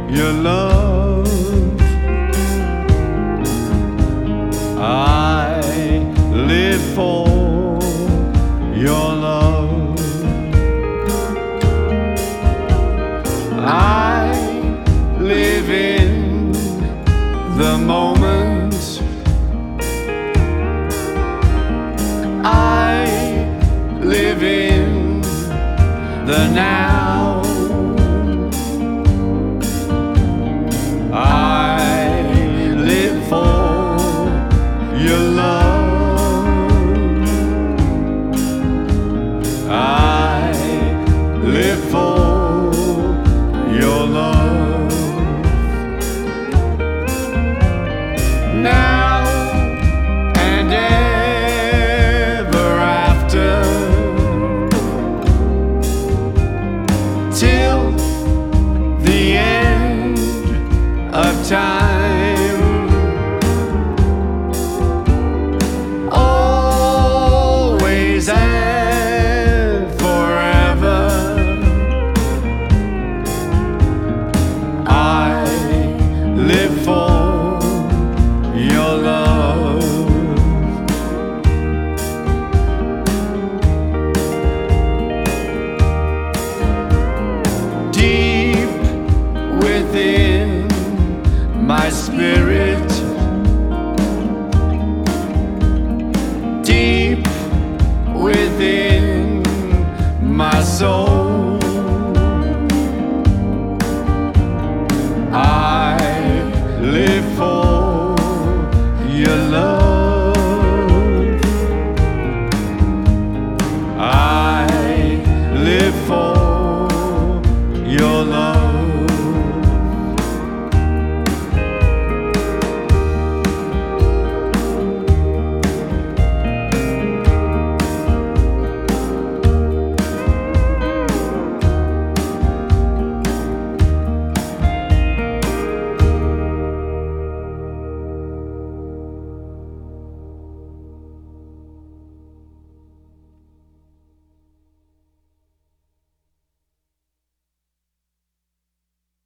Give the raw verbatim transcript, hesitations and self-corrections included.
your love. I live for your love. I live in the moment. I live in the now. I live for your love. I live for your love. Now and ever after, till the end of time. Always and forever, I live for your love. Deep within my spirit, deep within my soul,